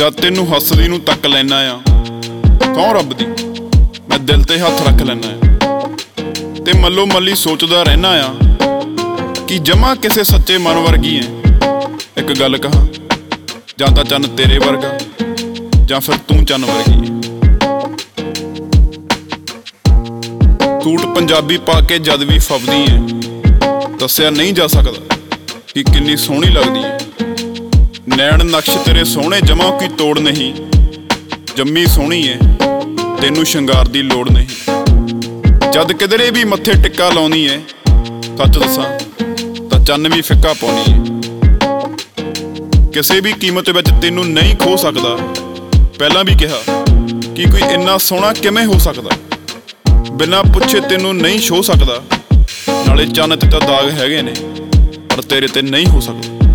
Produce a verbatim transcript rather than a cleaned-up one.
जद तेनू हसदी नू तक लैना आ सौं रब दी मैं दिल ते हथ रख लैना आ ते मल्लो मल्ली सोचदा रहना आ कि जमा किसे सच्चे मन वर्गी है। एक गल कहां जां तां चन्न तेरे वर्गा जां फिर तू चन्न वर्गी है। सूट पंजाबी पा के जद भी फबदी है दस्सिया नहीं जा सकदा कि किन्नी सोहनी लगदी है। नैन नक्श तेरे सोहने जमा कोई तोड़ नहीं जम्मी सोहनी है तेनू शंगार दी लोड़ नहीं। जद किधरे भी मत्थे टिक्का लाउंदी है सच दसां तां चन्न भी फिक्का पाउंदी है। किसी भी कीमत विच तेनू नहीं खो सकदा पहलां भी कहा कि कोई इन्ना सोहना किवें हो सकदा। बिना पुछे तेनू नहीं छो सकदा नाले चन्न ते तां दाग हैगे ने पर तेरे ते नहीं हो सकदा।